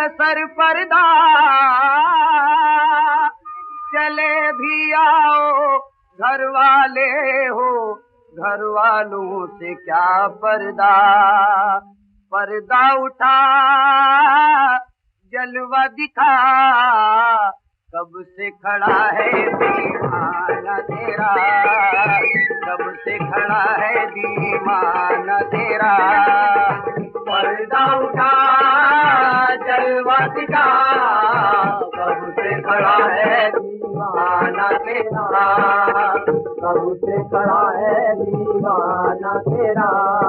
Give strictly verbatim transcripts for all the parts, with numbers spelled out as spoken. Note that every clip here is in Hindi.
सर पर्दा, चले भी आओ घर वाले हो, घर वालों से क्या पर्दा। पर्दा उठा जलवा दिखा, कब से खड़ा है दीवाना तेरा, कब से खड़ा है दीवाना तेरा। पर्दा उठा जलवा दिखा, कब से खड़ा है दीवाना तेरा, कब से खड़ा है दीवाना तेरा।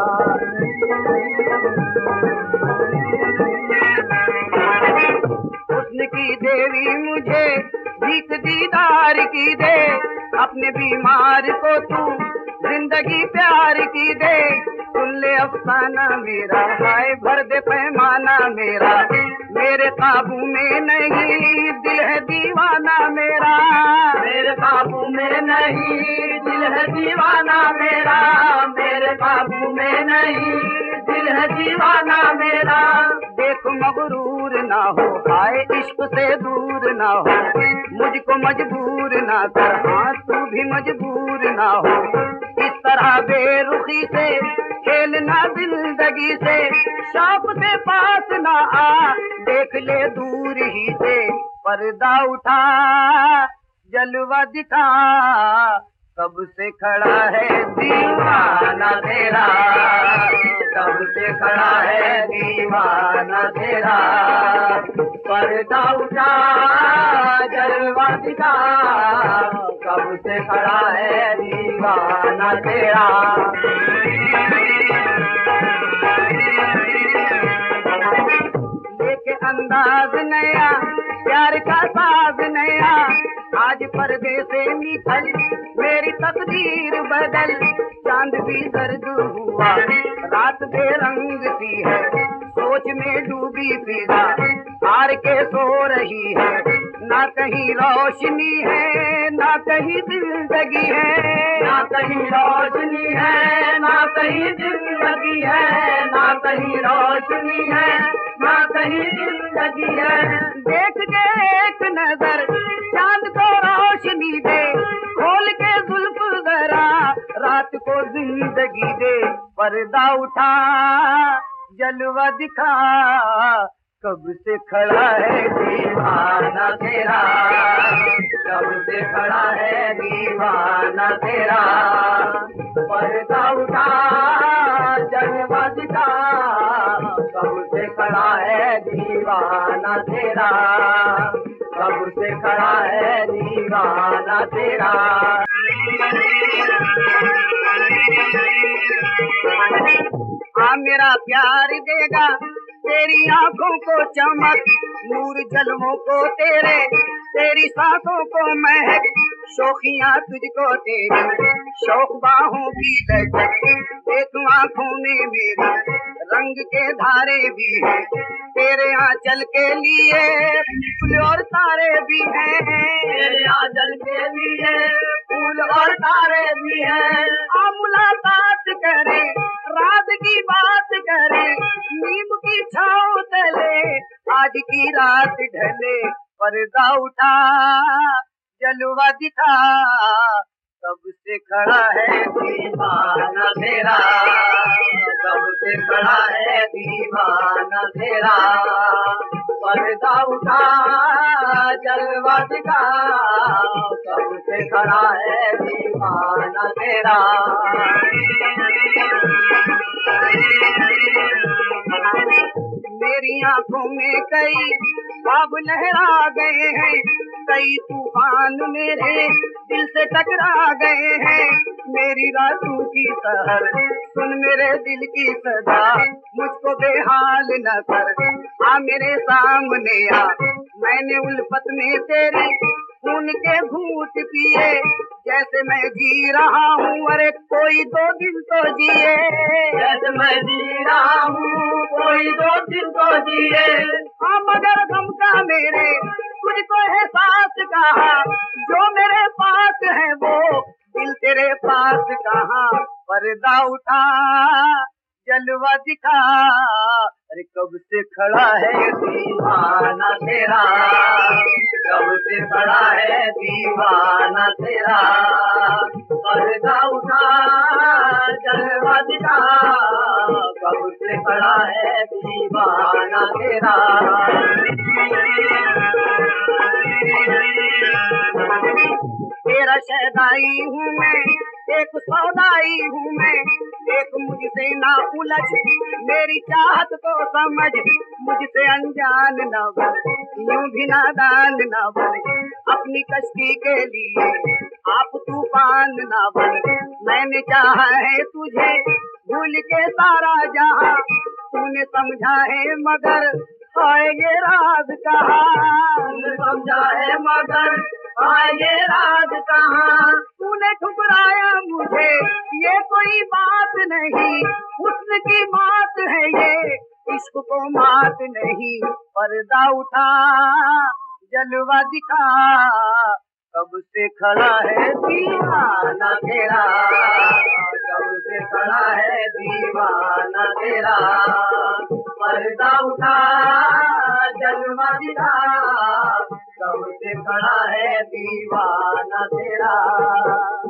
हुस्न की देवी मुझे भीख दीदार की दे, अपने बीमार को तू जिंदगी प्यार की दे। सुन ले अफसाना मेरा, हाय भर दे पैमाना मेरा, मेरे काबू में नहीं दिल है दीवाना मेरा, मेरे काबू में नहीं दिल है दीवाना मेरा, मेरे काबू में नहीं दिल है दीवाना मेरा। देख मगरूर ना हो, हाय इश्क से दूर ना हो, मुझको मजबूर ना कर, हाँ तू भी मजबूर ना हो। इस तरह बेरुखी से खेलना जिंदगी से, शौक से पास ना आ, देख ले दूर ही से। पर्दा उठा जलवा दिखा, कब से खड़ा है दीवाना तेरा, कब से खड़ा है दीवाना तेरा। पर्दा उठा जलवा दिखा, कब से खड़ा है दीवाना तेरा। लेके अंदाज नया, प्यार का साज नया, आज पर्दे से निकल मेरी तकदीर बदल। चांद भी दर्द हुआ, रात बेरंग सी है, सोच में डूबी फिजा हार के सो रही है। ना कहीं रोशनी है, ना कहीं जिंदगी है, ना कहीं रोशनी है, ना कहीं जिंदगी है, ना कहीं रोशनी है, ना कहीं जिंदगी है। देख के एक नजर चांद को रोशनी दे, खोल के जुल्फ जरा रात को जिंदगी दे। पर्दा उठा जलवा दिखा, कब से खड़ा है दीवाना तेरा, कब से खड़ा है दीवाना तेरा। पर्दा उठा जलवा दिखा, कब से खड़ा है दीवाना तेरा, कब से खड़ा है दीवाना तेरा। आ मेरा प्यार देगा तेरी आंखों को चमक, नूर जलवों को तेरे, तेरी सांसों को महक, शौखियाँ तुझको तेरी, शौक बाहों की लचक, एक आंखों में मेरी रंग के धारे भी है, तेरे आंचल के लिए फूल और तारे भी हैं, तेरे आंचल के लिए फूल और तारे भी हैं। आ मुलाकात करें, रात की बात करें, नीम की छाँव तले आज की रात ढले। पर्दा उठा जलवा दिखा, कब से खड़ा है दीवाना तेरा, कब से खड़ा है दीवाना तेरा। पर्दा उठा जलवा दिखा, कब से खड़ा है दीवाना तेरा। मेरी आंखों में कई ख्वाब लहरा गए हैं, कई तूफान मेरे दिल से टकरा गए हैं। मेरी रातों की सहर सुन मेरे दिल की सदा, मुझको बेहाल न कर, आ मेरे सामने आ। मैंने उल्फत में तेरी खून के घूंट पिए, जैसे मैं जी रहा हूँ, अरे कोई दो दिन तो जिए, जैसे मैं जी रहा हूँ कोई दो दिन तो जिए। हाँ मगर गम का मेरे तुझको एहसास कहा, जो मेरे पास है वो दिल तेरे पास कहाँ। पर्दा उठा जलवा दिखा, अरे कब से खड़ा है दीवाना तेरा, कब से खड़ा है दीवाना तेरा, पर्दा उठा जलवा दिखा, कब से खड़ा है दीवाना तेरा। तेरा शहदाई हूँ मैं, एक सौदाई हूँ मैं, एक मुझसे ना उलझ मेरी चाहत को समझ, मुझसे अनजान न बन यूं भी नादान न बन, अपनी कश्ती के लिए आप तूफान न बन। मैंने चाहा है तुझे भूल के सारा जहां, तूने समझा है मगर हाय ये राज कहाँ, तूने समझा है मगर हाय ये राज कहाँ। तूने ठुकराया मुझे ये कोई बात नहीं, हुस्न की बात है ये इश्क को मात नहीं, पर्दा उठा जलवा दिखा, कब से खड़ा है दीवाना तेरा, कब से खड़ा है दीवाना तेरा, पर्दा उठा जलवा दिखा, कब से खड़ा है दीवाना तेरा।